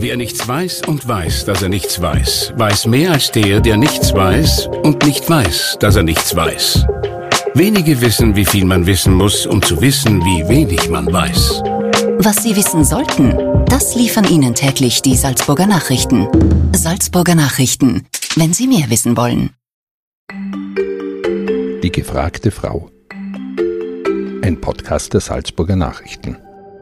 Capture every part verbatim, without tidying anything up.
Wer nichts weiß und weiß, dass er nichts weiß, weiß mehr als der, der nichts weiß und nicht weiß, dass er nichts weiß. Wenige wissen, wie viel man wissen muss, um zu wissen, wie wenig man weiß. Was Sie wissen sollten, das liefern Ihnen täglich die Salzburger Nachrichten. Salzburger Nachrichten, wenn Sie mehr wissen wollen. Die gefragte Frau. Ein Podcast der Salzburger Nachrichten.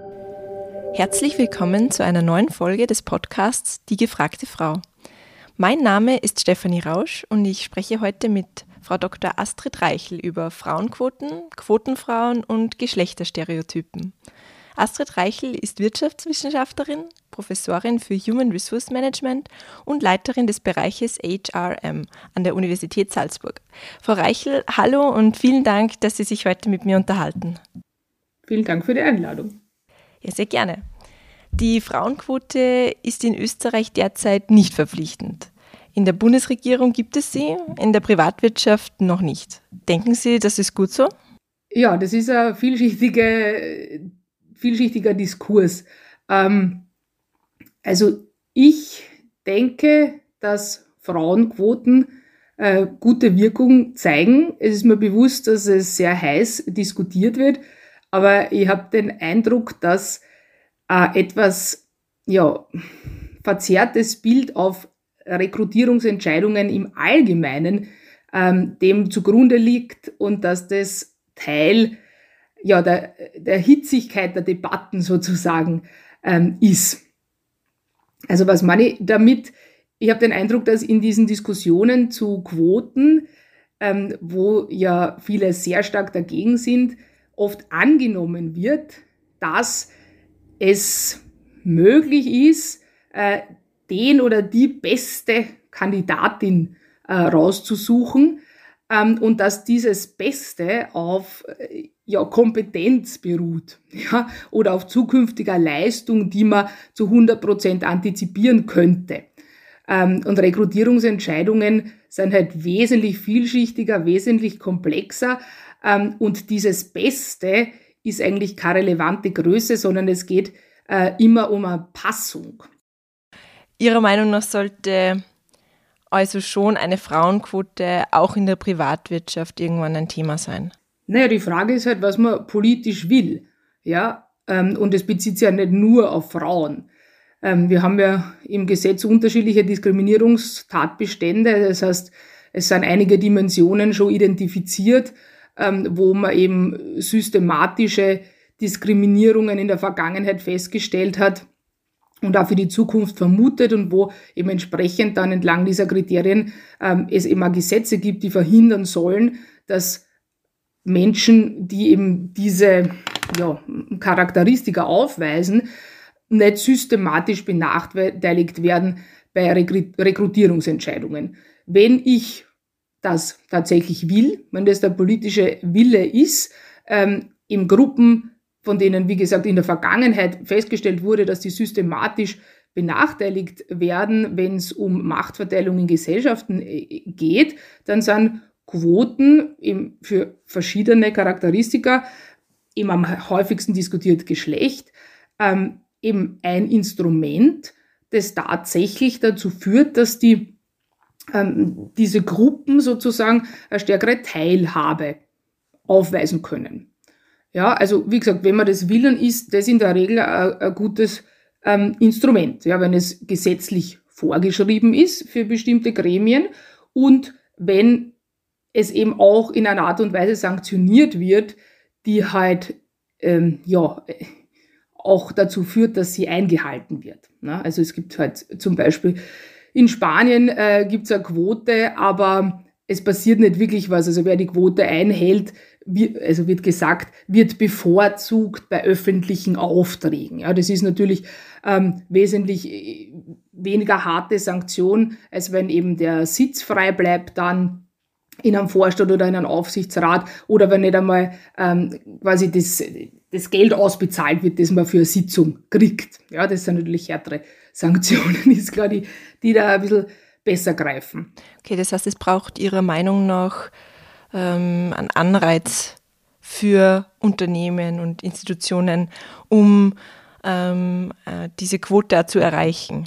Herzlich willkommen zu einer neuen Folge des Podcasts Die gefragte Frau. Mein Name ist Stefanie Rausch und ich spreche heute mit Frau Doktor Astrid Reichel über Frauenquoten, Quotenfrauen und Geschlechterstereotypen. Astrid Reichel ist Wirtschaftswissenschaftlerin, Professorin für Human Resource Management und Leiterin des Bereiches H R M an der Universität Salzburg. Frau Reichel, hallo und vielen Dank, dass Sie sich heute mit mir unterhalten. Vielen Dank für die Einladung. Ja, sehr gerne. Die Frauenquote ist in Österreich derzeit nicht verpflichtend. In der Bundesregierung gibt es sie, in der Privatwirtschaft noch nicht. Denken Sie, das ist gut so? Ja, das ist ein vielschichtige, vielschichtiger Diskurs. Ähm, also ich denke, dass Frauenquoten äh, gute Wirkung zeigen. Es ist mir bewusst, dass es sehr heiß diskutiert wird, aber ich habe den Eindruck, dass äh, etwas ja, verzerrtes Bild auf Rekrutierungsentscheidungen im Allgemeinen ähm, dem zugrunde liegt und dass das Teil ja, der, der Hitzigkeit der Debatten sozusagen ähm, ist. Also was meine ich damit? Ich habe den Eindruck, dass in diesen Diskussionen zu Quoten, ähm, wo ja viele sehr stark dagegen sind, oft angenommen wird, dass es möglich ist, äh, den oder die beste Kandidatin äh, rauszusuchen ähm, und dass dieses Beste auf äh, ja, Kompetenz beruht, ja, oder auf zukünftiger Leistung, die man zu hundert Prozent antizipieren könnte. Ähm, und Rekrutierungsentscheidungen sind halt wesentlich vielschichtiger, wesentlich komplexer. Ähm, und dieses Beste ist eigentlich keine relevante Größe, sondern es geht äh, immer um eine Passung. Ihrer Meinung nach sollte also schon eine Frauenquote auch in der Privatwirtschaft irgendwann ein Thema sein? Naja, die Frage ist halt, was man politisch will. Ja? Ähm, und es bezieht sich ja nicht nur auf Frauen. Ähm, wir haben ja im Gesetz unterschiedliche Diskriminierungstatbestände. Das heißt, es sind einige Dimensionen schon identifiziert, ähm, wo man eben systematische Diskriminierungen in der Vergangenheit festgestellt hat und auch für die Zukunft vermutet und wo eben entsprechend dann entlang dieser Kriterien ähm, es eben auch Gesetze gibt, die verhindern sollen, dass Menschen, die eben diese ja, Charakteristika aufweisen, nicht systematisch benachteiligt werden bei Rekrutierungsentscheidungen. Wenn ich das tatsächlich will, wenn das der politische Wille ist, ähm, in Gruppen, von denen, wie gesagt, in der Vergangenheit festgestellt wurde, dass die systematisch benachteiligt werden, wenn es um Machtverteilung in Gesellschaften geht, dann sind Quoten eben für verschiedene Charakteristika, eben am häufigsten diskutiert Geschlecht, ähm, eben ein Instrument, das tatsächlich dazu führt, dass die ähm, diese Gruppen sozusagen eine stärkere Teilhabe aufweisen können. Ja, also wie gesagt, wenn man das will, dann ist das in der Regel ein, ein gutes ähm, Instrument, ja, wenn es gesetzlich vorgeschrieben ist für bestimmte Gremien und wenn es eben auch in einer Art und Weise sanktioniert wird, die halt ähm, ja auch dazu führt, dass sie eingehalten wird. Ne? Also es gibt halt zum Beispiel in Spanien äh, gibt es eine Quote, aber es passiert nicht wirklich was. Also wer die Quote einhält, wie, also wird gesagt, wird bevorzugt bei öffentlichen Aufträgen. Ja, das ist natürlich ähm, wesentlich weniger harte Sanktion, als wenn eben der Sitz frei bleibt dann in einem Vorstand oder in einem Aufsichtsrat oder wenn nicht einmal ähm, quasi das, das Geld ausbezahlt wird, das man für eine Sitzung kriegt. Ja, das sind natürlich härtere Sanktionen, ist klar, die, die da ein bisschen besser greifen. Okay, das heißt, es braucht Ihrer Meinung nach ähm, einen Anreiz für Unternehmen und Institutionen, um ähm, äh, diese Quote zu erreichen?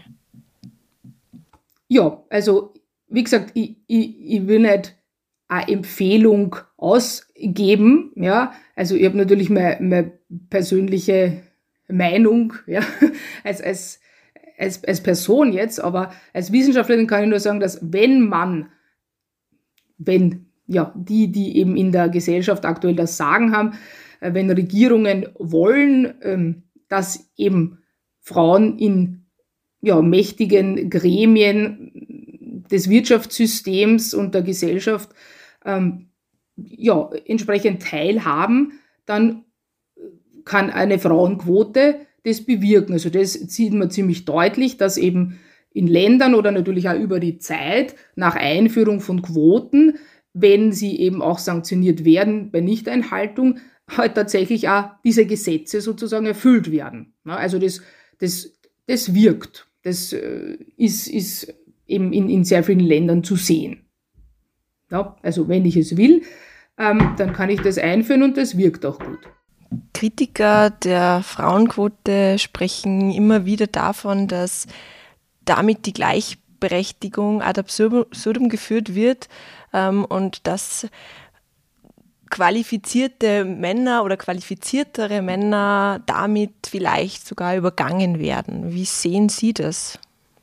Ja, also wie gesagt, ich, ich, ich will nicht eine Empfehlung ausgeben, ja, also ich habe natürlich meine, meine persönliche Meinung, ja, als, als, als, als Person jetzt, aber als Wissenschaftlerin kann ich nur sagen, dass wenn man, wenn ja, die, die eben in der Gesellschaft aktuell das Sagen haben, wenn Regierungen wollen, ähm, dass eben Frauen in ja, mächtigen Gremien des Wirtschaftssystems und der Gesellschaft ähm, ja, entsprechend teilhaben, dann kann eine Frauenquote das bewirken. Also das sieht man ziemlich deutlich, dass eben in Ländern oder natürlich auch über die Zeit nach Einführung von Quoten, wenn sie eben auch sanktioniert werden bei Nichteinhaltung, halt tatsächlich auch diese Gesetze sozusagen erfüllt werden. Also das, das, das wirkt. Das ist, ist eben in, in sehr vielen Ländern zu sehen. Ja, also wenn ich es will, ähm, dann kann ich das einführen und das wirkt auch gut. Kritiker der Frauenquote sprechen immer wieder davon, dass damit die Gleichberechtigung ad absurdum geführt wird ähm, und dass qualifizierte Männer oder qualifiziertere Männer damit vielleicht sogar übergangen werden. Wie sehen Sie das?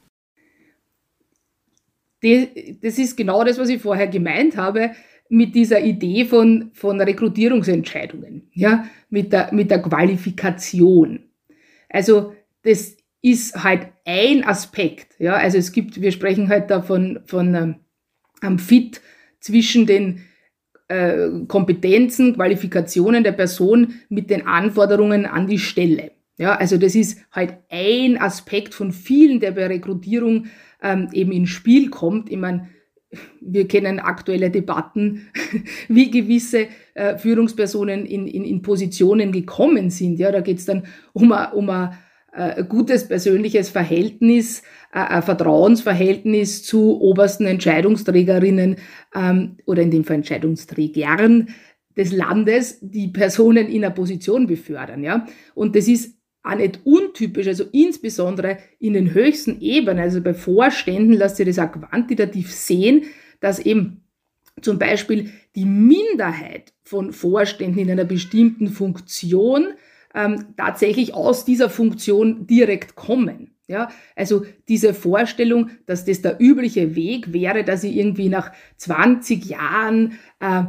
Das ist genau das, was ich vorher gemeint habe, mit dieser Idee von, von Rekrutierungsentscheidungen, ja, mit der, mit der Qualifikation. Also, das ist halt ein Aspekt, ja, also es gibt, wir sprechen halt da von, von ähm, am Fit zwischen den äh, Kompetenzen, Qualifikationen der Person mit den Anforderungen an die Stelle. Ja, also das ist halt ein Aspekt von vielen, der bei Rekrutierung ähm, eben ins Spiel kommt. Ich meine, wir kennen aktuelle Debatten, wie gewisse äh, Führungspersonen in, in, in Positionen gekommen sind. Ja, da geht es dann um ein um a, äh, gutes persönliches Verhältnis, äh, ein Vertrauensverhältnis zu obersten Entscheidungsträgerinnen ähm, oder in dem Fall Entscheidungsträgern des Landes, die Personen in einer Position befördern. Ja, und das ist auch nicht untypisch, also insbesondere in den höchsten Ebenen, also bei Vorständen lässt sich das auch quantitativ sehen, dass eben zum Beispiel die Minderheit von Vorständen in einer bestimmten Funktion ähm, tatsächlich aus dieser Funktion direkt kommen. Ja, also diese Vorstellung, dass das der übliche Weg wäre, dass ich irgendwie nach zwanzig Jahren äh,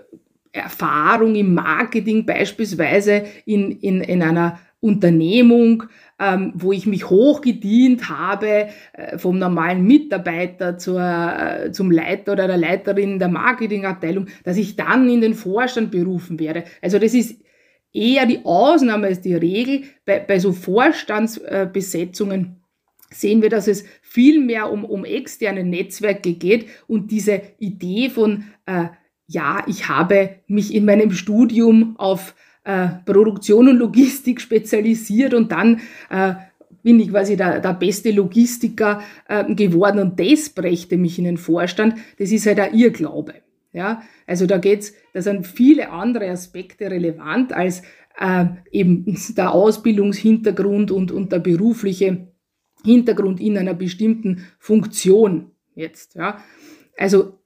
Erfahrung im Marketing beispielsweise in, in, in einer Unternehmung, ähm, wo ich mich hochgedient habe, äh, vom normalen Mitarbeiter zur, äh, zum Leiter oder der Leiterin der Marketingabteilung, dass ich dann in den Vorstand berufen werde. Also das ist eher die Ausnahme als die Regel. Bei, bei so Vorstandsbesetzungen sehen wir, dass es viel mehr um, um externe Netzwerke geht und diese Idee von, äh, ja, ich habe mich in meinem Studium auf Äh, Produktion und Logistik spezialisiert und dann äh, bin ich quasi der, der beste Logistiker äh, geworden und das brächte mich in den Vorstand. Das ist halt auch Irrglaube. Ja? Also da geht's, da sind viele andere Aspekte relevant als äh, eben der Ausbildungshintergrund und, und der berufliche Hintergrund in einer bestimmten Funktion jetzt. Ja? Also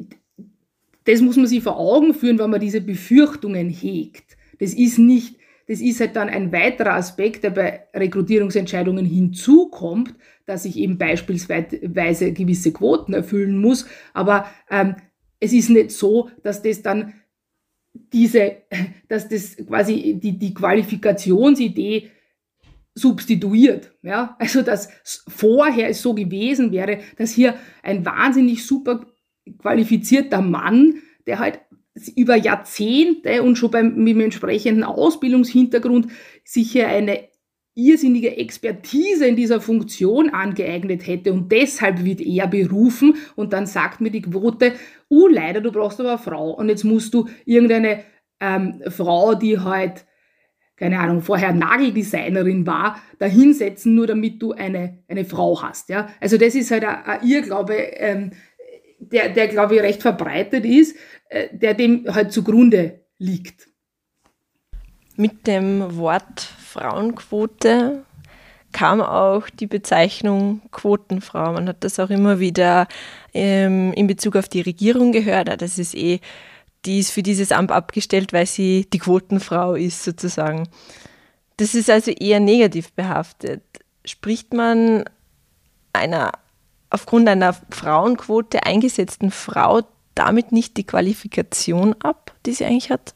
das muss man sich vor Augen führen, wenn man diese Befürchtungen hegt. Das ist nicht, das ist halt dann ein weiterer Aspekt, der bei Rekrutierungsentscheidungen hinzukommt, dass ich eben beispielsweise gewisse Quoten erfüllen muss. Aber ähm, es ist nicht so, dass das dann diese, dass das quasi die, die Qualifikationsidee substituiert. Ja? Also dass vorher es so gewesen wäre, dass hier ein wahnsinnig super qualifizierter Mann, der halt über Jahrzehnte und schon beim, mit dem entsprechenden Ausbildungshintergrund sich hier eine irrsinnige Expertise in dieser Funktion angeeignet hätte und deshalb wird er berufen und dann sagt mir die Quote, uh, leider, du brauchst aber eine Frau und jetzt musst du irgendeine ähm, Frau, die halt, keine Ahnung, vorher Nageldesignerin war, da hinsetzen, nur damit du eine, eine Frau hast. Ja? Also das ist halt ein, ein Irrglaube, ähm, der, der glaube ich recht verbreitet ist, der dem halt zugrunde liegt. Mit dem Wort Frauenquote kam auch die Bezeichnung Quotenfrau. Man hat das auch immer wieder ähm, in Bezug auf die Regierung gehört. Das ist eh, die ist für dieses Amt abgestellt, weil sie die Quotenfrau ist sozusagen. Das ist also eher negativ behaftet. Spricht man einer aufgrund einer Frauenquote eingesetzten Frau damit nicht die Qualifikation ab, die sie eigentlich hat?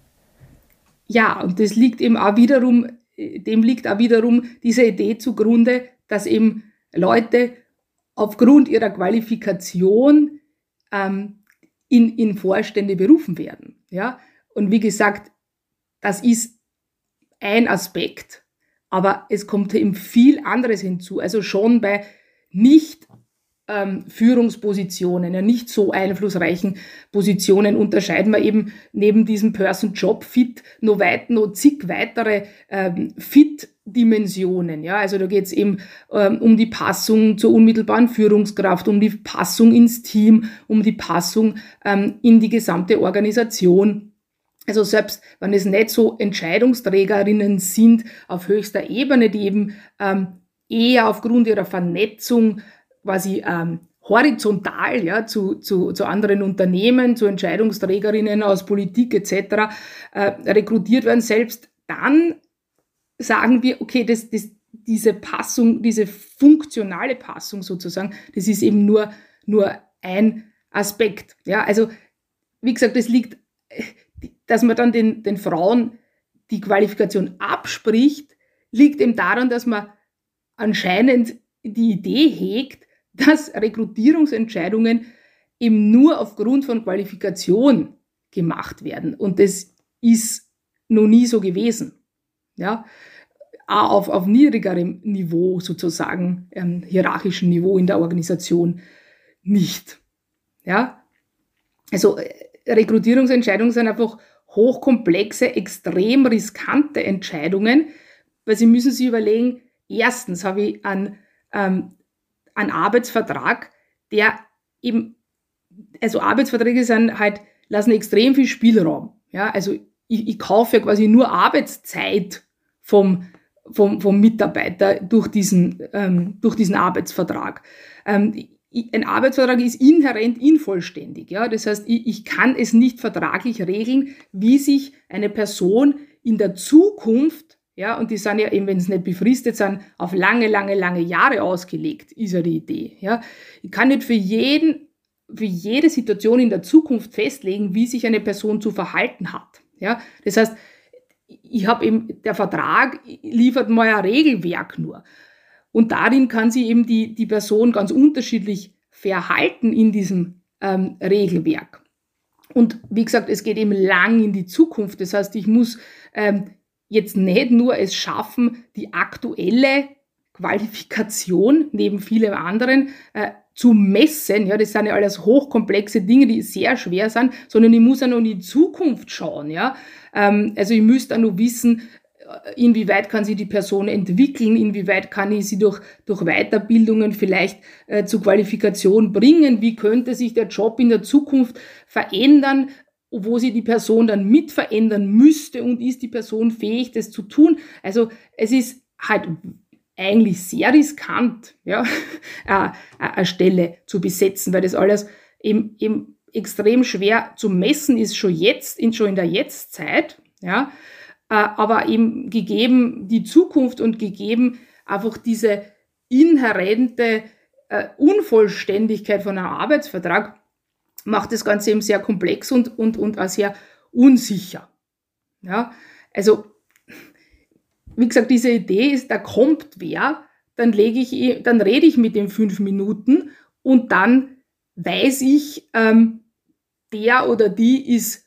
Ja, und das liegt eben auch wiederum, dem liegt auch wiederum diese Idee zugrunde, dass eben Leute aufgrund ihrer Qualifikation ähm, in, in Vorstände berufen werden. Ja? Und wie gesagt, das ist ein Aspekt, aber es kommt eben viel anderes hinzu. Also schon bei nicht ähm, Führungspositionen, ja, nicht so einflussreichen Positionen unterscheiden wir eben neben diesem Person-Job-Fit noch, weit, noch zig weitere ähm, Fit-Dimensionen. Ja? Also da geht es eben ähm, um die Passung zur unmittelbaren Führungskraft, um die Passung ins Team, um die Passung ähm, in die gesamte Organisation. Also selbst wenn es nicht so Entscheidungsträgerinnen sind auf höchster Ebene, die eben ähm, eher aufgrund ihrer Vernetzung quasi ähm, horizontal ja, zu, zu, zu anderen Unternehmen, zu Entscheidungsträgerinnen aus Politik et cetera äh, rekrutiert werden, selbst dann sagen wir, okay, das, das, diese Passung, diese funktionale Passung sozusagen, das ist eben nur, nur ein Aspekt. Ja, also wie gesagt, das liegt, dass man dann den, den Frauen die Qualifikation abspricht, liegt eben daran, dass man anscheinend die Idee hegt, dass Rekrutierungsentscheidungen eben nur aufgrund von Qualifikation gemacht werden. Und das ist noch nie so gewesen. Ja, auch auf, auf niedrigerem Niveau sozusagen, ähm, hierarchischen Niveau in der Organisation nicht. Ja, also Rekrutierungsentscheidungen sind einfach hochkomplexe, extrem riskante Entscheidungen, weil Sie müssen sich überlegen, erstens habe ich einen, ähm, einen Arbeitsvertrag, der eben, also Arbeitsverträge sind halt, lassen extrem viel Spielraum. Ja, also ich, ich kaufe ja quasi nur Arbeitszeit vom, vom, vom Mitarbeiter durch diesen, ähm, durch diesen Arbeitsvertrag. Ähm, ein Arbeitsvertrag ist inhärent unvollständig. Ja? Das heißt, ich, ich kann es nicht vertraglich regeln, wie sich eine Person in der Zukunft, ja, und die sind ja eben, wenn es nicht befristet sind, auf lange, lange, lange Jahre ausgelegt, ist ja die Idee. Ja? Ich kann nicht für jeden, für jede Situation in der Zukunft festlegen, wie sich eine Person zu verhalten hat. Ja? Das heißt, ich habe eben, der Vertrag liefert mal ein Regelwerk nur. Und darin kann sich eben die, die Person ganz unterschiedlich verhalten in diesem ähm, Regelwerk. Und wie gesagt, es geht eben lang in die Zukunft. Das heißt, ich muss ähm, jetzt nicht nur es schaffen, die aktuelle Qualifikation neben vielem anderen äh, zu messen. Ja, das sind ja alles hochkomplexe Dinge, die sehr schwer sind, sondern ich muss auch noch in die Zukunft schauen. Ja, ähm, also ich müsste auch noch wissen, inwieweit kann sich die Person entwickeln, inwieweit kann ich sie durch, durch Weiterbildungen vielleicht äh, zur Qualifikation bringen, wie könnte sich der Job in der Zukunft verändern, wo sie die Person dann mit verändern müsste und ist die Person fähig, das zu tun. Also es ist halt eigentlich sehr riskant, ja, eine Stelle zu besetzen, weil das alles eben, eben extrem schwer zu messen ist, schon jetzt, in, schon in der Jetztzeit, ja. Aber eben gegeben die Zukunft und gegeben einfach diese inhärente äh, Unvollständigkeit von einem Arbeitsvertrag macht das Ganze eben sehr komplex und, und, und auch sehr unsicher. Ja, also, wie gesagt, diese Idee ist, da kommt wer, dann lege ich, dann rede ich mit dem fünf Minuten und dann weiß ich, ähm, der oder die ist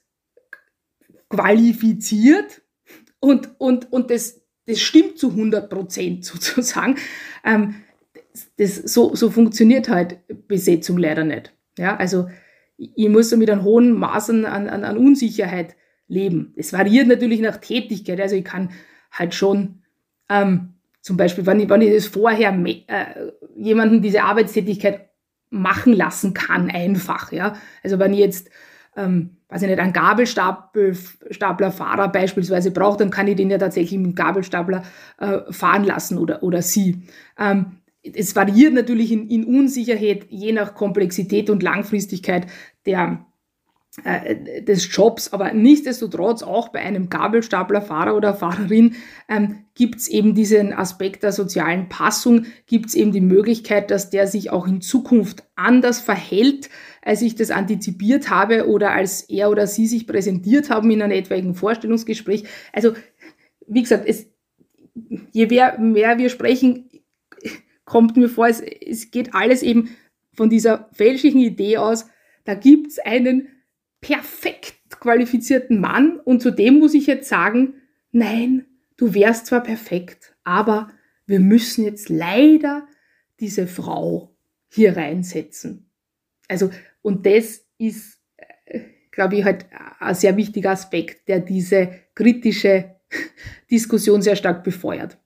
qualifiziert. Und, und, und das, das stimmt zu hundert Prozent sozusagen. Ähm, das, so, so funktioniert halt Besetzung leider nicht. Ja, also ich muss so mit einem hohen Maß an, an, an Unsicherheit leben. Es variiert natürlich nach Tätigkeit. Also ich kann halt schon, ähm, zum Beispiel, wenn ich, wenn ich das vorher äh, jemanden diese Arbeitstätigkeit machen lassen kann, einfach. Ja, also wenn ich jetzt, ähm, weiß ich nicht, einen Gabelstaplerfahrer beispielsweise braucht, dann kann ich den ja tatsächlich mit dem Gabelstapler äh, fahren lassen oder, oder sie. Ähm, es variiert natürlich in, in Unsicherheit je nach Komplexität und Langfristigkeit der, äh, des Jobs, aber nichtsdestotrotz auch bei einem Gabelstaplerfahrer oder Fahrerin ähm, gibt es eben diesen Aspekt der sozialen Passung, gibt es eben die Möglichkeit, dass der sich auch in Zukunft anders verhält, als ich das antizipiert habe oder als er oder sie sich präsentiert haben in einem etwaigen Vorstellungsgespräch. Also, wie gesagt, es, je mehr, mehr wir sprechen, kommt mir vor, es, es geht alles eben von dieser fälschlichen Idee aus, da gibt es einen perfekt qualifizierten Mann und zu dem muss ich jetzt sagen, nein, du wärst zwar perfekt, aber wir müssen jetzt leider diese Frau hier reinsetzen. Also, und das ist, glaube ich, halt ein sehr wichtiger Aspekt, der diese kritische Diskussion sehr stark befeuert.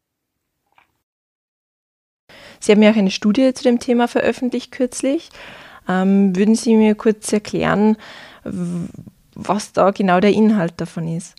Sie haben ja auch eine Studie zu dem Thema veröffentlicht kürzlich. Ähm, würden Sie mir kurz erklären, was da genau der Inhalt davon ist?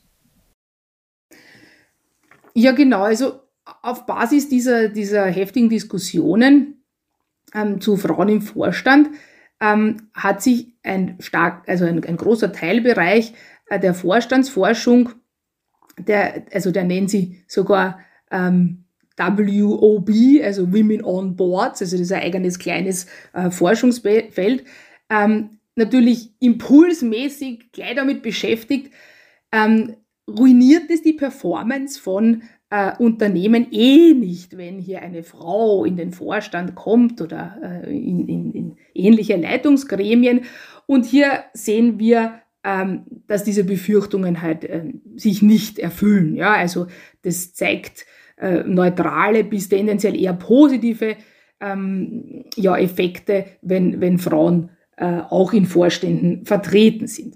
Ja, genau. Also auf Basis dieser, dieser heftigen Diskussionen ähm, zu Frauen im Vorstand ähm, hat sich ein stark, also ein, ein großer Teilbereich äh, der Vorstandsforschung, der, also der nennt sie sogar ähm, W O B, also Women on Boards, also das ist ein eigenes kleines äh, Forschungsfeld, ähm, natürlich impulsmäßig gleich damit beschäftigt, ähm, ruiniert es die Performance von äh, Unternehmen eh nicht, wenn hier eine Frau in den Vorstand kommt oder äh, in, in, in ähnliche Leitungsgremien. Und hier sehen wir, ähm, dass diese Befürchtungen halt äh, sich nicht erfüllen. Ja, also das zeigt äh, neutrale bis tendenziell eher positive ähm, ja, Effekte, wenn, wenn Frauen äh, auch in Vorständen vertreten sind.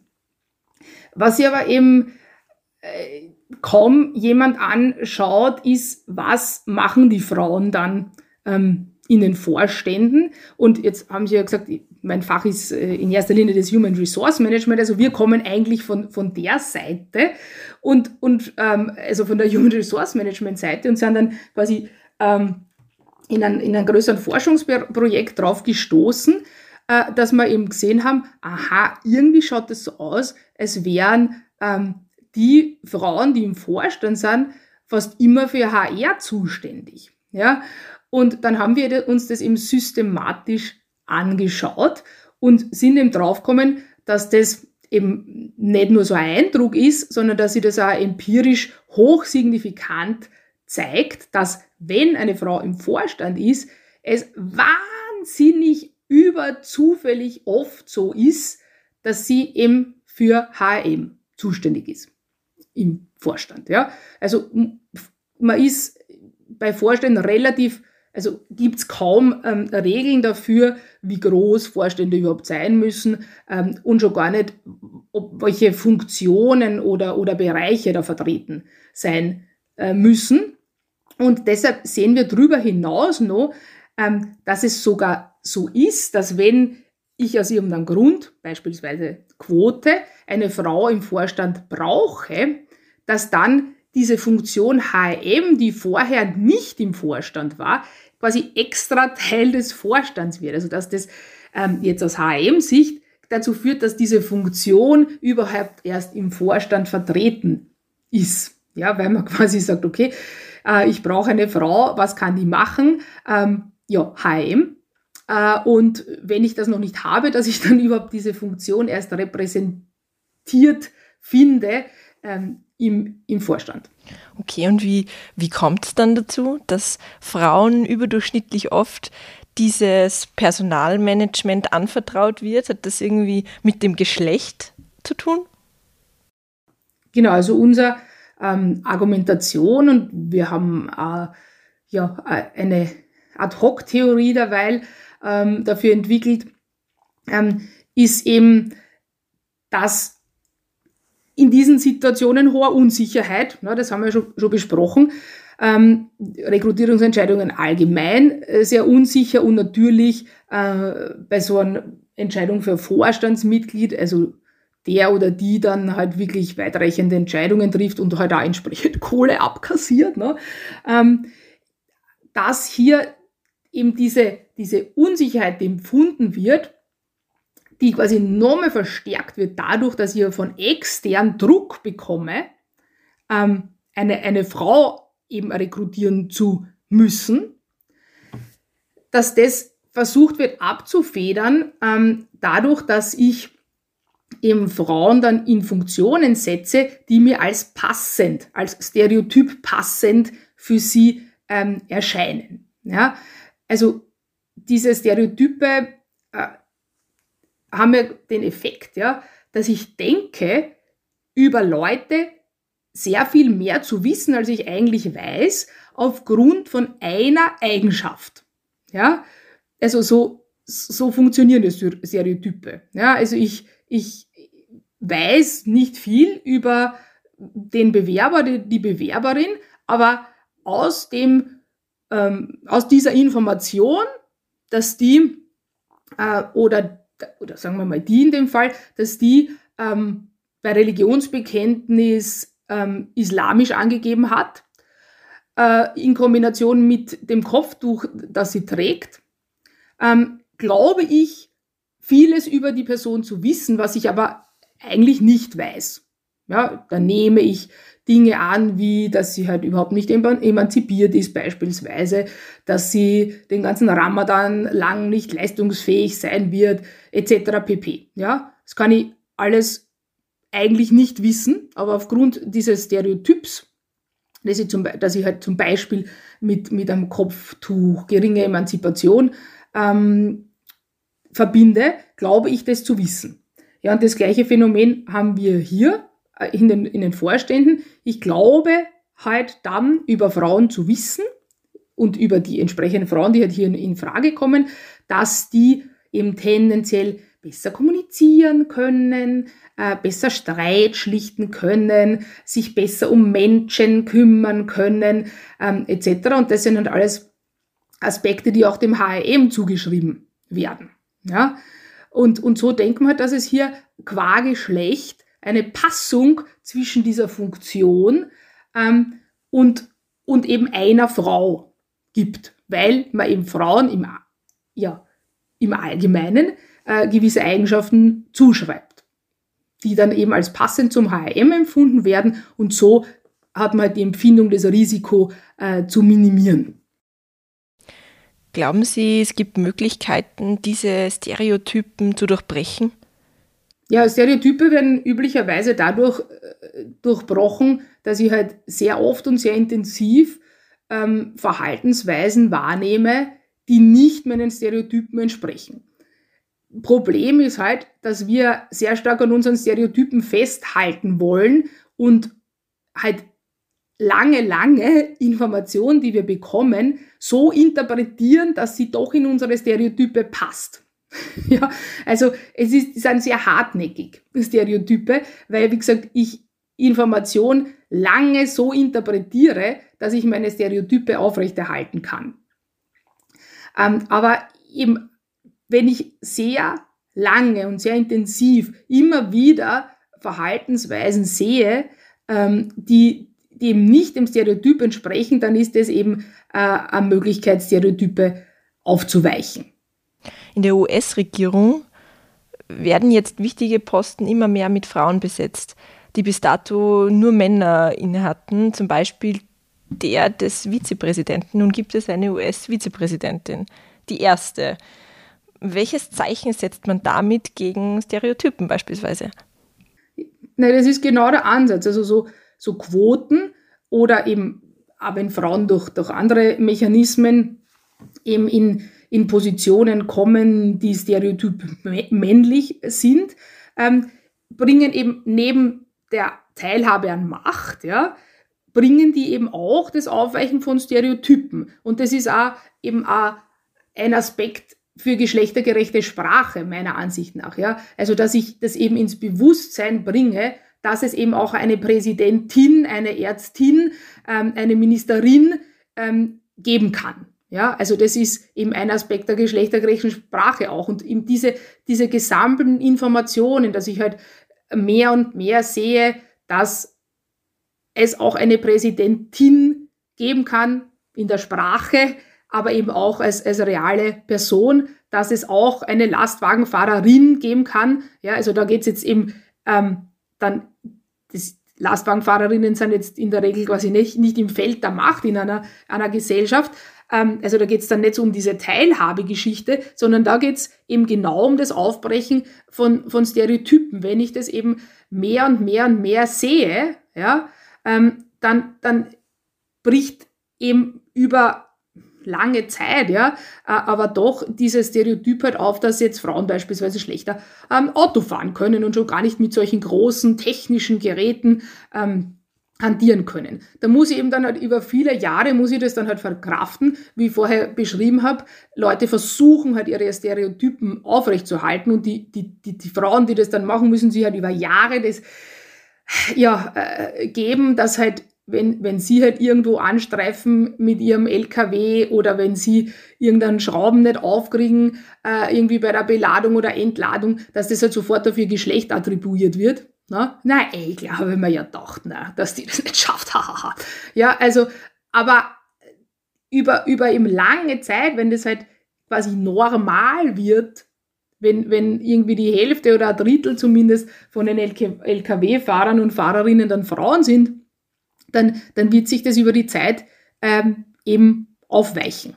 Was sie aber eben äh, kaum jemand anschaut, ist, was machen die Frauen dann ähm, in den Vorständen. Und jetzt haben Sie ja gesagt, mein Fach ist äh, in erster Linie das Human Resource Management, also wir kommen eigentlich von, von der Seite und, und ähm, also von der Human Resource Management Seite und sind dann quasi ähm, in, ein, in einem größeren Forschungsprojekt drauf gestoßen, äh, dass wir eben gesehen haben, aha, irgendwie schaut es so aus, als wären ähm, die Frauen, die im Vorstand sind, fast immer für H R zuständig. Ja? Und dann haben wir uns das eben systematisch angeschaut und sind eben draufgekommen, dass das eben nicht nur so ein Eindruck ist, sondern dass sich das auch empirisch hochsignifikant zeigt, dass wenn eine Frau im Vorstand ist, es wahnsinnig überzufällig oft so ist, dass sie eben für H R M zuständig ist im Vorstand. Ja? Also man ist bei Vorständen relativ, also gibt es kaum ähm, Regeln dafür, wie groß Vorstände überhaupt sein müssen ähm, und schon gar nicht, ob welche Funktionen oder, oder Bereiche da vertreten sein äh, müssen. Und deshalb sehen wir darüber hinaus noch, ähm, dass es sogar so ist, dass wenn ich aus irgendeinem Grund, beispielsweise Quote, eine Frau im Vorstand brauche, dass dann diese Funktion H R M, die vorher nicht im Vorstand war, quasi extra Teil des Vorstands wird. Also dass das ähm, jetzt aus H R M-Sicht dazu führt, dass diese Funktion überhaupt erst im Vorstand vertreten ist. Ja, weil man quasi sagt, okay, äh, ich brauche eine Frau, was kann die machen? Ähm, ja, H R M. Äh, und wenn ich das noch nicht habe, dass ich dann überhaupt diese Funktion erst repräsentiert finde, ähm, Im, im Vorstand. Okay, und wie, wie kommt es dann dazu, dass Frauen überdurchschnittlich oft dieses Personalmanagement anvertraut wird? Hat das irgendwie mit dem Geschlecht zu tun? Genau, also unsere ähm, Argumentation, und wir haben äh, ja eine Ad-Hoc-Theorie derweil ähm, dafür entwickelt, ähm, ist eben, dass in diesen Situationen hohe Unsicherheit, na, das haben wir schon, schon besprochen, ähm, Rekrutierungsentscheidungen allgemein äh, sehr unsicher und natürlich äh, bei so einer Entscheidung für Vorstandsmitglied, also der oder die dann halt wirklich weitreichende Entscheidungen trifft und halt auch entsprechend Kohle abkassiert, ne? ähm, dass hier eben diese, diese Unsicherheit, die empfunden wird, die quasi nochmal verstärkt wird dadurch, dass ich von extern Druck bekomme, ähm, eine, eine Frau eben rekrutieren zu müssen, dass das versucht wird abzufedern, ähm, dadurch, dass ich eben Frauen dann in Funktionen setze, die mir als passend, als Stereotyp passend für sie ähm, erscheinen. Ja? Also diese Stereotype äh, haben ja den Effekt, ja, dass ich denke, über Leute sehr viel mehr zu wissen, als ich eigentlich weiß, aufgrund von einer Eigenschaft. Ja? Also so, so funktionieren die Stereotype. Ja? Also ich, ich weiß nicht viel über den Bewerber, die, die Bewerberin, aber aus dem, ähm, aus dieser Information, dass die, äh, oder oder sagen wir mal die in dem Fall, dass die ähm, bei Religionsbekenntnis ähm, islamisch angegeben hat, äh, in Kombination mit dem Kopftuch, das sie trägt, ähm, glaube ich, vieles über die Person zu wissen, was ich aber eigentlich nicht weiß. Ja, da nehme ich Dinge an, wie, dass sie halt überhaupt nicht emanzipiert ist, beispielsweise, dass sie den ganzen Ramadan lang nicht leistungsfähig sein wird, et cetera pp. Ja, das kann ich alles eigentlich nicht wissen, aber aufgrund dieses Stereotyps, dass ich, zum, dass ich halt zum Beispiel mit, mit einem Kopftuch geringe Emanzipation ähm, verbinde, glaube ich, das zu wissen. Ja, und das gleiche Phänomen haben wir hier in den, in den Vorständen. Ich glaube halt dann über Frauen zu wissen und über die entsprechenden Frauen, die halt hier in, in Frage kommen, dass die eben tendenziell besser kommunizieren können, äh, besser Streit schlichten können, sich besser um Menschen kümmern können, ähm, et cetera. Und das sind halt alles Aspekte, die auch dem H R M zugeschrieben werden. Ja? Und, und so denken wir halt, dass es hier qua Geschlecht eine Passung zwischen dieser Funktion ähm, und, und eben einer Frau gibt, weil man eben Frauen im, ja, im Allgemeinen äh, gewisse Eigenschaften zuschreibt, die dann eben als passend zum H R M empfunden werden, und so hat man halt die Empfindung, das Risiko äh, zu minimieren. Glauben Sie, es gibt Möglichkeiten, diese Stereotypen zu durchbrechen? Ja, Stereotype werden üblicherweise dadurch äh, durchbrochen, dass ich halt sehr oft und sehr intensiv ähm, Verhaltensweisen wahrnehme, die nicht meinen Stereotypen entsprechen. Problem ist halt, dass wir sehr stark an unseren Stereotypen festhalten wollen und halt lange, lange Informationen, die wir bekommen, so interpretieren, dass sie doch in unsere Stereotype passt. Ja, also es ist, es sind sehr hartnäckig, Stereotype, weil, wie gesagt, ich Information lange so interpretiere, dass ich meine Stereotype aufrechterhalten kann. Ähm, aber eben, wenn ich sehr lange und sehr intensiv immer wieder Verhaltensweisen sehe, ähm, die, die eben nicht dem Stereotyp entsprechen, dann ist es eben äh, eine Möglichkeit, Stereotype aufzuweichen. In der U S-Regierung werden jetzt wichtige Posten immer mehr mit Frauen besetzt, die bis dato nur Männer innehatten, zum Beispiel der des Vizepräsidenten. Nun gibt es eine U S-Vizepräsidentin, die erste. Welches Zeichen setzt man damit gegen Stereotypen beispielsweise? Nein, das ist genau der Ansatz. Also so, so Quoten oder eben, aber wenn Frauen durch, durch andere Mechanismen eben in in Positionen kommen, die stereotyp männlich sind, ähm, bringen eben neben der Teilhabe an Macht, ja, bringen die eben auch das Aufweichen von Stereotypen. Und das ist auch eben auch ein Aspekt für geschlechtergerechte Sprache, meiner Ansicht nach. Ja. Also, dass ich das eben ins Bewusstsein bringe, dass es eben auch eine Präsidentin, eine Ärztin, ähm, eine Ministerin ähm, geben kann. Ja, also das ist eben ein Aspekt der geschlechtergerechten Sprache auch. Und eben diese, diese gesammelten Informationen, dass ich halt mehr und mehr sehe, dass es auch eine Präsidentin geben kann in der Sprache, aber eben auch als, als reale Person, dass es auch eine Lastwagenfahrerin geben kann. Ja, also da geht es jetzt eben ähm, dann, das, Lastwagenfahrerinnen sind jetzt in der Regel quasi nicht, nicht im Feld der Macht in einer, einer Gesellschaft. Ähm, also da geht es dann nicht so um diese Teilhabegeschichte, sondern da geht es eben genau um das Aufbrechen von, von Stereotypen. Wenn ich das eben mehr und mehr und mehr sehe, ja, ähm, dann, dann bricht eben über lange Zeit, ja, aber doch dieses Stereotyp halt auf, dass jetzt Frauen beispielsweise schlechter ähm, Auto fahren können und schon gar nicht mit solchen großen technischen Geräten ähm, hantieren können. Da muss ich eben dann halt über viele Jahre, muss ich das dann halt verkraften, wie ich vorher beschrieben habe. Leute versuchen halt ihre Stereotypen aufrechtzuerhalten und die, die, die, die Frauen, die das dann machen, müssen sich halt über Jahre das ja, äh, geben, dass halt Wenn, wenn sie halt irgendwo anstreifen mit ihrem L K W oder wenn sie irgendeinen Schrauben nicht aufkriegen, äh, irgendwie bei der Beladung oder Entladung, dass das halt sofort auf ihr Geschlecht attribuiert wird. Na, na ey, klar, habe ich mir ja gedacht, na, dass die das nicht schafft. Ja, also, aber über, über eben lange Zeit, wenn das halt quasi normal wird, wenn, wenn irgendwie die Hälfte oder ein Drittel zumindest von den L K W-Fahrern und Fahrerinnen dann Frauen sind, Dann, dann wird sich das über die Zeit ähm, eben aufweichen.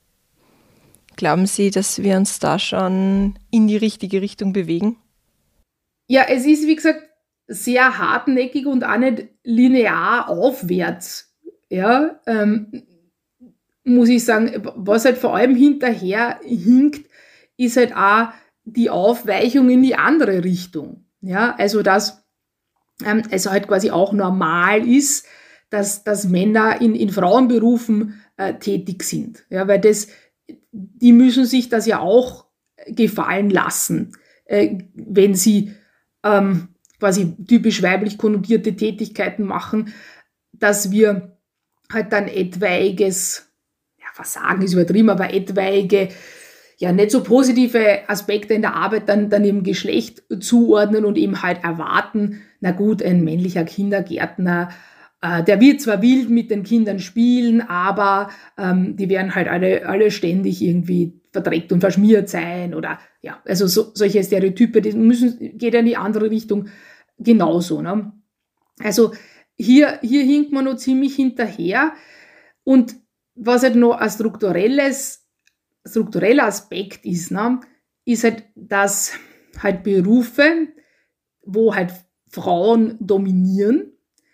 Glauben Sie, dass wir uns da schon in die richtige Richtung bewegen? Ja, es ist, wie gesagt, sehr hartnäckig und auch nicht linear aufwärts. Ja, ähm, muss ich sagen, was halt vor allem hinterher hinkt, ist halt auch die Aufweichung in die andere Richtung. Ja, also dass ähm, es halt quasi auch normal ist, dass, dass Männer in, in Frauenberufen äh, tätig sind. Ja, weil das, die müssen sich das ja auch gefallen lassen, äh, wenn sie ähm, quasi typisch weiblich konnotierte Tätigkeiten machen, dass wir halt dann etwaiges, ja, Versagen ist übertrieben, aber etwaige, ja, nicht so positive Aspekte in der Arbeit dann, dann dem Geschlecht zuordnen und eben halt erwarten, na gut, ein männlicher Kindergärtner, der wird zwar wild mit den Kindern spielen, aber ähm, die werden halt alle, alle ständig irgendwie verdreckt und verschmiert sein oder ja, also so, solche Stereotype, die müssen, geht ja in die andere Richtung genauso. Ne? Also hier, hier hinkt man noch ziemlich hinterher und was halt noch ein strukturelles, struktureller Aspekt ist, ne, ist halt, dass halt Berufe, wo halt Frauen dominieren,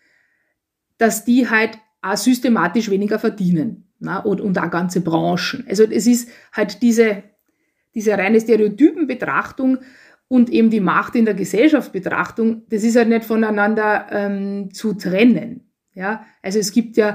dass die halt auch systematisch weniger verdienen, ne? und, und auch ganze Branchen. Also es ist halt diese, diese reine Stereotypenbetrachtung und eben die Macht in der Gesellschaftsbetrachtung, das ist halt nicht voneinander ähm, zu trennen. Ja? Also es gibt ja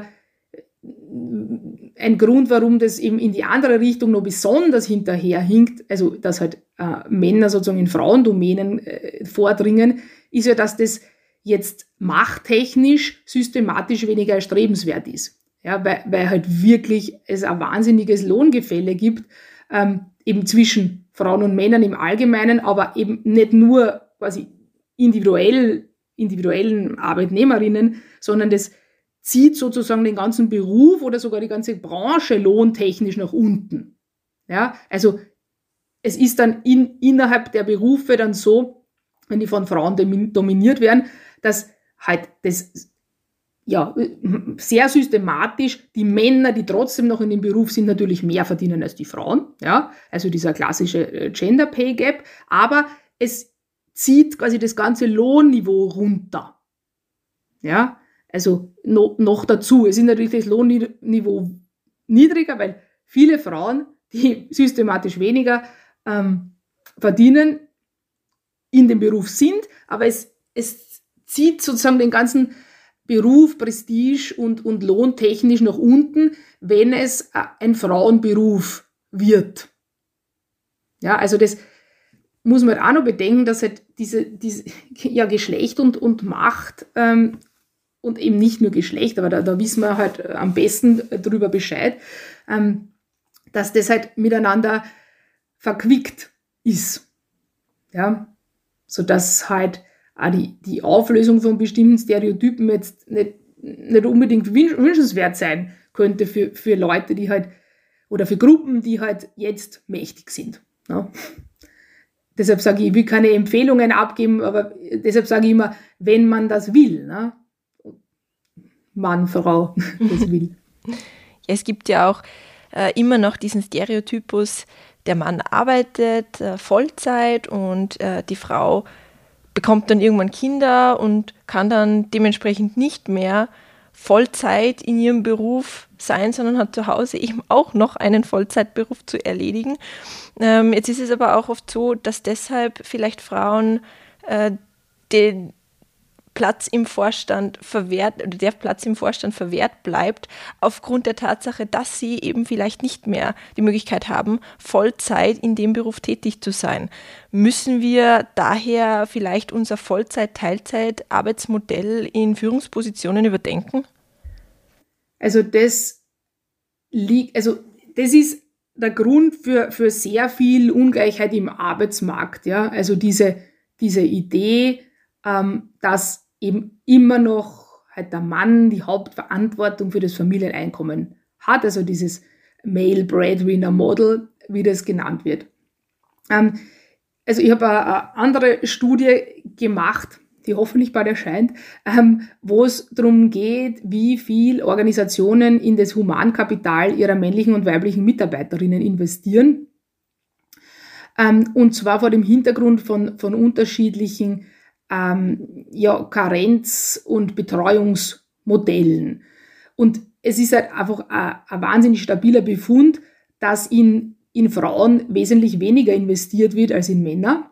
einen Grund, warum das eben in die andere Richtung noch besonders hinterherhinkt, also dass halt äh, Männer sozusagen in Frauendomänen äh, vordringen, ist ja, dass das jetzt machttechnisch systematisch weniger erstrebenswert ist. Ja, weil, weil halt wirklich es ein wahnsinniges Lohngefälle gibt, ähm, eben zwischen Frauen und Männern im Allgemeinen, aber eben nicht nur quasi individuell, individuellen Arbeitnehmerinnen, sondern das zieht sozusagen den ganzen Beruf oder sogar die ganze Branche lohntechnisch nach unten. Ja, also es ist dann in, innerhalb der Berufe dann so, wenn die von Frauen dominiert werden, dass halt das ja sehr systematisch die Männer, die trotzdem noch in dem Beruf sind, natürlich mehr verdienen als die Frauen. Ja, also dieser klassische Gender Pay Gap. Aber es zieht quasi das ganze Lohnniveau runter. Ja, also no, noch dazu. Es ist natürlich das Lohnniveau niedriger, weil viele Frauen, die systematisch weniger ähm, verdienen, in dem Beruf sind, aber es, es zieht sozusagen den ganzen Beruf, Prestige und, und lohntechnisch nach unten, wenn es ein Frauenberuf wird. Ja, also das muss man halt auch noch bedenken, dass halt diese, diese ja, Geschlecht und, und Macht ähm, und eben nicht nur Geschlecht, aber da, da wissen wir halt am besten drüber Bescheid, ähm, dass das halt miteinander verquickt ist. Ja, sodass halt auch die, die Auflösung von bestimmten Stereotypen jetzt nicht, nicht unbedingt wünschenswert sein könnte für, für Leute, die halt, oder für Gruppen, die halt jetzt mächtig sind. Ne? Deshalb sage ich, ich will keine Empfehlungen abgeben, aber deshalb sage ich immer, wenn man das will, ne? Mann, Frau, das will. Ja, es gibt ja auch äh, immer noch diesen Stereotypus, der Mann arbeitet äh, Vollzeit und äh, die Frau bekommt dann irgendwann Kinder und kann dann dementsprechend nicht mehr Vollzeit in ihrem Beruf sein, sondern hat zu Hause eben auch noch einen Vollzeitberuf zu erledigen. Ähm, jetzt ist es aber auch oft so, dass deshalb vielleicht Frauen äh, den Platz im Vorstand verwehrt, oder der Platz im Vorstand verwehrt bleibt, aufgrund der Tatsache, dass sie eben vielleicht nicht mehr die Möglichkeit haben, Vollzeit in dem Beruf tätig zu sein. Müssen wir daher vielleicht unser Vollzeit-Teilzeit-Arbeitsmodell in Führungspositionen überdenken? Also das liegt, also das ist der Grund für, für sehr viel Ungleichheit im Arbeitsmarkt, ja. Also diese, diese Idee, ähm, dass eben immer noch halt der Mann die Hauptverantwortung für das Familieneinkommen hat, also dieses Male Breadwinner Model, wie das genannt wird. Ähm, also ich habe eine andere Studie gemacht, die hoffentlich bald erscheint, ähm, wo es darum geht, wie viel Organisationen in das Humankapital ihrer männlichen und weiblichen Mitarbeiterinnen investieren. Ähm, und zwar vor dem Hintergrund von, von unterschiedlichen ähm, ja, Karenz- und Betreuungsmodellen. Und es ist halt einfach ein, ein wahnsinnig stabiler Befund, dass in, in Frauen wesentlich weniger investiert wird als in Männer.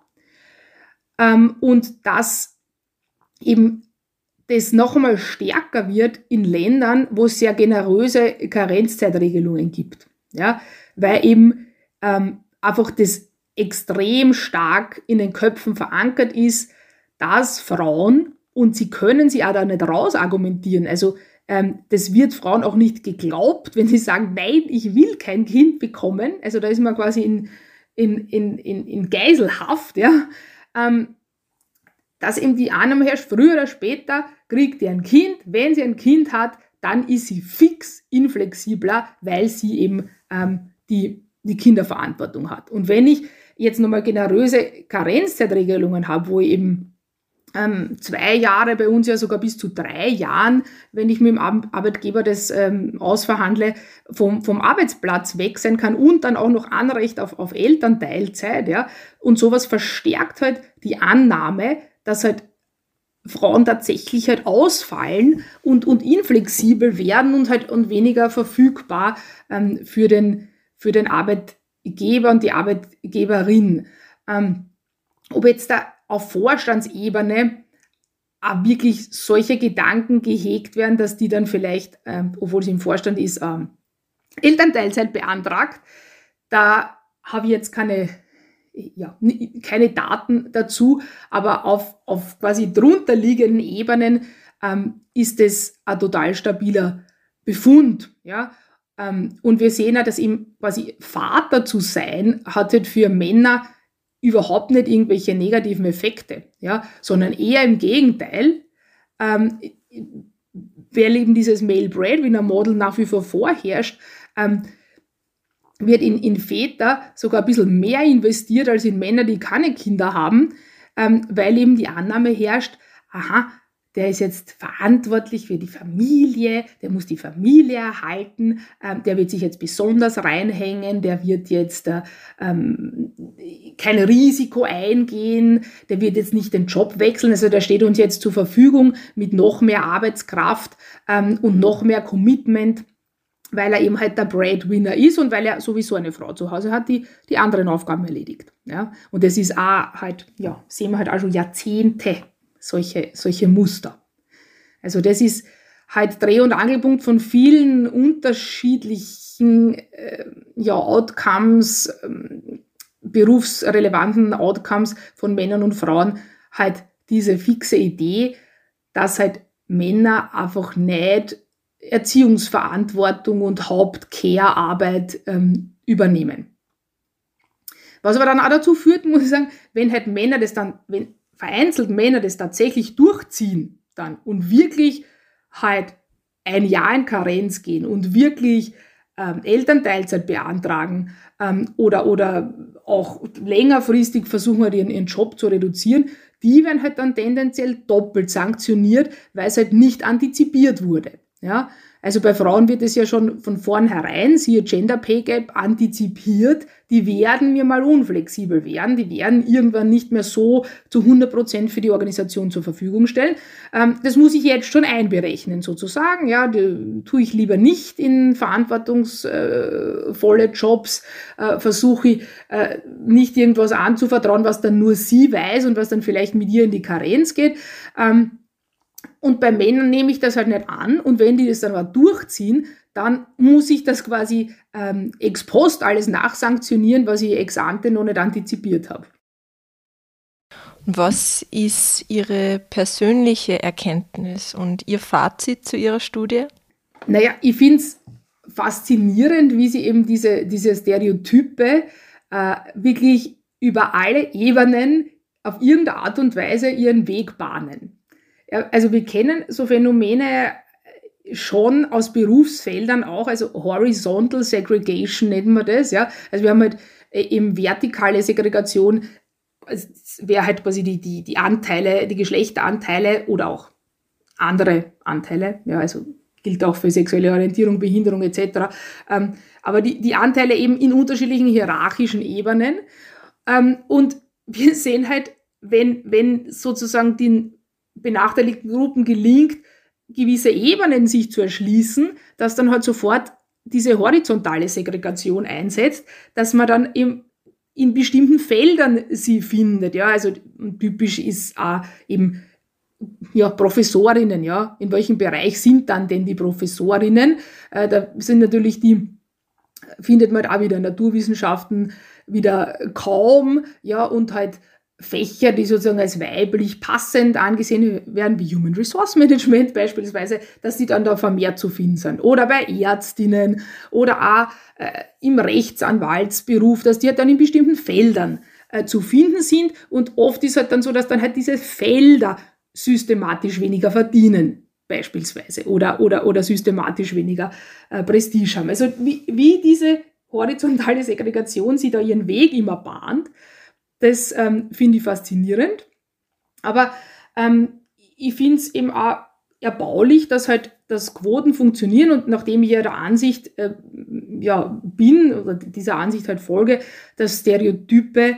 Ähm, und dass eben das noch einmal stärker wird in Ländern, wo es sehr generöse Karenzzeitregelungen gibt. Ja, weil eben ähm, einfach das extrem stark in den Köpfen verankert ist, dass Frauen, und sie können sie auch da nicht rausargumentieren, also ähm, das wird Frauen auch nicht geglaubt, wenn sie sagen, nein, ich will kein Kind bekommen, also da ist man quasi in, in, in, in, in Geiselhaft, ja, ähm, dass eben die Annahme herrscht, früher oder später kriegt sie ein Kind, wenn sie ein Kind hat, dann ist sie fix inflexibler, weil sie eben ähm, die, die Kinderverantwortung hat. Und wenn ich jetzt nochmal generöse Karenzzeitregelungen habe, wo ich eben ähm, zwei Jahre, bei uns ja sogar bis zu drei Jahren, wenn ich mit dem Arbeitgeber das ähm, ausverhandle, vom, vom Arbeitsplatz weg sein kann und dann auch noch Anrecht auf, auf Elternteilzeit, ja, und sowas verstärkt halt die Annahme, dass halt Frauen tatsächlich halt ausfallen und, und inflexibel werden und halt und weniger verfügbar ähm, für den, für den Arbeitgeber und die Arbeitgeberin. Ähm, ob jetzt da auf Vorstandsebene auch wirklich solche Gedanken gehegt werden, dass die dann vielleicht, ähm, obwohl sie im Vorstand ist, ähm, Elternteilzeit beantragt, da habe ich jetzt keine, ja, keine Daten dazu, aber auf, auf quasi drunter liegenden Ebenen ähm, ist es ein total stabiler Befund. Ja? Ähm, und wir sehen ja, dass eben quasi Vater zu sein, hat halt für Männer überhaupt nicht irgendwelche negativen Effekte, ja, sondern eher im Gegenteil, ähm, weil eben dieses Male Breadwinner Model nach wie vor vorherrscht, ähm, wird in, in Väter sogar ein bisschen mehr investiert als in Männer, die keine Kinder haben, ähm, weil eben die Annahme herrscht, aha, der ist jetzt verantwortlich für die Familie, der muss die Familie erhalten, ähm, der wird sich jetzt besonders reinhängen, der wird jetzt äh, ähm, kein Risiko eingehen, der wird jetzt nicht den Job wechseln, also der steht uns jetzt zur Verfügung mit noch mehr Arbeitskraft ähm, und noch mehr Commitment, weil er eben halt der Breadwinner ist und weil er sowieso eine Frau zu Hause hat, die die anderen Aufgaben erledigt. Ja? Und das ist auch halt, ja, sehen wir halt auch schon Jahrzehnte, solche, solche Muster. Also das ist halt Dreh- und Angelpunkt von vielen unterschiedlichen äh, ja, Outcomes, ähm, berufsrelevanten Outcomes von Männern und Frauen, halt diese fixe Idee, dass halt Männer einfach nicht Erziehungsverantwortung und Haupt-Care-Arbeit ähm, übernehmen. Was aber dann auch dazu führt, muss ich sagen, wenn halt Männer das dann, wenn vereinzelt Männer das tatsächlich durchziehen dann und wirklich halt ein Jahr in Karenz gehen und wirklich ähm, Elternteilzeit beantragen ähm, oder, oder auch längerfristig versuchen halt ihren, ihren Job zu reduzieren, die werden halt dann tendenziell doppelt sanktioniert, weil es halt nicht antizipiert wurde. Ja? Also bei Frauen wird es ja schon von vornherein, siehe Gender Pay Gap, antizipiert, die werden mir mal unflexibel werden, die werden irgendwann nicht mehr so zu hundert Prozent für die Organisation zur Verfügung stellen. Ähm, das muss ich jetzt schon einberechnen sozusagen, ja, die tue ich lieber nicht in verantwortungsvolle Jobs, äh, versuche ich äh, nicht irgendwas anzuvertrauen, was dann nur sie weiß und was dann vielleicht mit ihr in die Karenz geht. Ähm, Und bei Männern nehme ich das halt nicht an und wenn die das dann aber durchziehen, dann muss ich das quasi ähm, ex post alles nachsanktionieren, was ich ex ante noch nicht antizipiert habe. Was ist Ihre persönliche Erkenntnis und Ihr Fazit zu Ihrer Studie? Naja, ich finde es faszinierend, wie sie eben diese, diese Stereotype äh, wirklich über alle Ebenen auf irgendeine Art und Weise ihren Weg bahnen. Also wir kennen so Phänomene schon aus Berufsfeldern auch, also Horizontal Segregation nennen wir das, ja. Also wir haben halt eben vertikale Segregation, also wäre halt quasi die, die, die Anteile, die Geschlechteranteile oder auch andere Anteile, ja, also gilt auch für sexuelle Orientierung, Behinderung et cetera. Ähm, aber die, die Anteile eben in unterschiedlichen hierarchischen Ebenen. Ähm, und wir sehen halt, wenn, wenn sozusagen den benachteiligten Gruppen gelingt, gewisse Ebenen sich zu erschließen, dass dann halt sofort diese horizontale Segregation einsetzt, dass man dann im, in bestimmten Feldern sie findet. Ja, also typisch ist auch eben ja, Professorinnen. Ja, in welchem Bereich sind dann denn die Professorinnen? Äh, da sind natürlich die, findet man halt auch wieder Naturwissenschaften wieder kaum, ja, und halt Fächer, die sozusagen als weiblich passend angesehen werden, wie Human Resource Management beispielsweise, dass die dann da vermehrt zu finden sind. Oder bei Ärztinnen oder auch äh, im Rechtsanwaltsberuf, dass die halt dann in bestimmten Feldern äh, zu finden sind. Und oft ist halt dann so, dass dann halt diese Felder systematisch weniger verdienen, beispielsweise, oder, oder, oder systematisch weniger äh, Prestige haben. Also wie, wie diese horizontale Segregation sie da ihren Weg immer bahnt, das ähm, finde ich faszinierend, aber ähm, ich finde es eben auch erbaulich, dass halt dass Quoten funktionieren und nachdem ich ja der Ansicht äh, ja, bin oder dieser Ansicht halt folge, dass Stereotype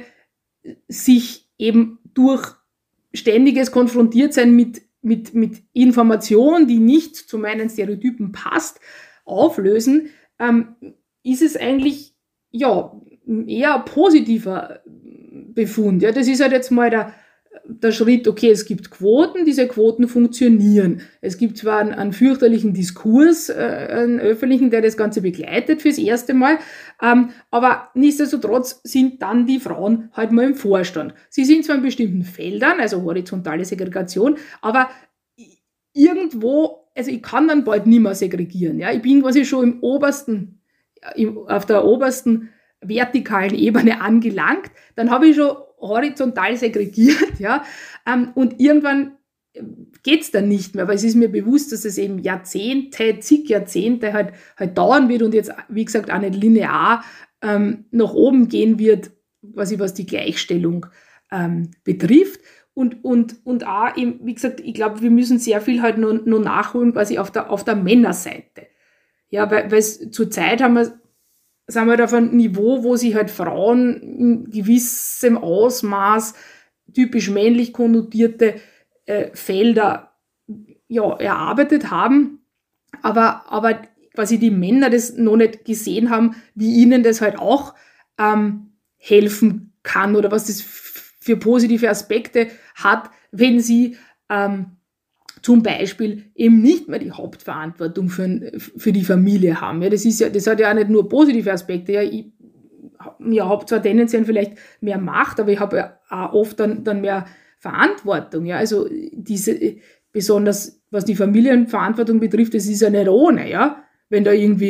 sich eben durch ständiges Konfrontiertsein mit, mit, mit Information, die nicht zu meinen Stereotypen passt, auflösen, ähm, ist es eigentlich ja eher positiver Befund. Ja, das ist halt jetzt mal der, der Schritt, okay, es gibt Quoten, diese Quoten funktionieren. Es gibt zwar einen, einen fürchterlichen Diskurs, äh, einen öffentlichen, der das Ganze begleitet fürs erste Mal, ähm, aber nichtsdestotrotz sind dann die Frauen halt mal im Vorstand. Sie sind zwar in bestimmten Feldern, also horizontale Segregation, aber irgendwo, also ich kann dann bald nicht mehr segregieren. Ja? Ich bin quasi schon im obersten, im, auf der obersten vertikalen Ebene angelangt, dann habe ich schon horizontal segregiert, ja, ähm, und irgendwann geht's dann nicht mehr, weil es ist mir bewusst, dass es eben Jahrzehnte, zig Jahrzehnte halt, halt dauern wird und jetzt, wie gesagt, auch nicht linear ähm, nach oben gehen wird, quasi was die Gleichstellung ähm, betrifft. Und, und, und auch, eben, wie gesagt, ich glaube, wir müssen sehr viel halt nur, nur nachholen, quasi auf der, auf der Männerseite. Ja, weil, weil zurzeit haben wir sind wir auf einem Niveau, wo sich halt Frauen in gewissem Ausmaß typisch männlich konnotierte äh, Felder ja, erarbeitet haben, aber, aber quasi die Männer das noch nicht gesehen haben, wie ihnen das halt auch ähm, helfen kann oder was das f- für positive Aspekte hat, wenn sie ähm, zum Beispiel eben nicht mehr die Hauptverantwortung für, für die Familie haben. Ja, das ist ja, das hat ja auch nicht nur positive Aspekte. Ja, ich ja, habe zwar tendenziell vielleicht mehr Macht, aber ich habe ja auch oft dann, dann mehr Verantwortung. Ja, also diese, besonders was die Familienverantwortung betrifft, das ist ja nicht ohne, ja. Wenn da irgendwie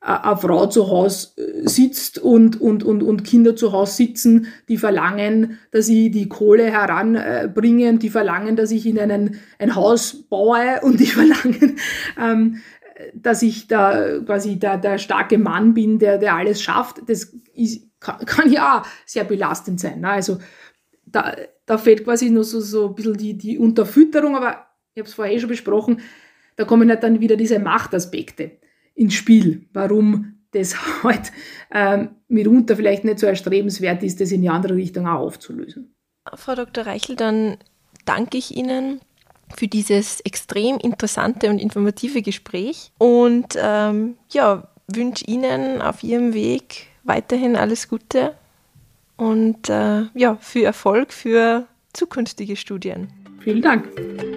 eine Frau zu Hause sitzt und, und, und, und Kinder zu Hause sitzen, die verlangen, dass ich die Kohle heranbringe, die verlangen, dass ich ihnen ein, ein Haus baue und die verlangen, ähm, dass ich da quasi der, der starke Mann bin, der, der alles schafft. Das ist, kann, kann ja auch sehr belastend sein. Ne? Also da, da fehlt quasi nur so, so ein bisschen die, die Unterfütterung, aber ich habe es vorher eh schon besprochen, da kommen halt dann wieder diese Machtaspekte ins Spiel, warum das halt ähm, mitunter vielleicht nicht so erstrebenswert ist, das in die andere Richtung auch aufzulösen. Frau Doktor Reichel, dann danke ich Ihnen für dieses extrem interessante und informative Gespräch und ähm, ja, wünsche Ihnen auf Ihrem Weg weiterhin alles Gute und äh, ja, viel Erfolg für zukünftige Studien. Vielen Dank.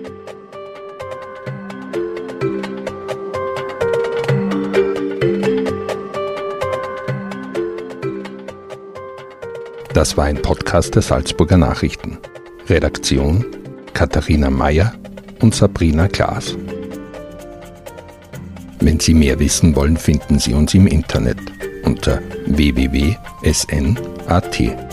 Das war ein Podcast der Salzburger Nachrichten. Redaktion Katharina Mayer und Sabrina Klaas. Wenn Sie mehr wissen wollen, finden Sie uns im Internet unter w w w punkt s n punkt a t.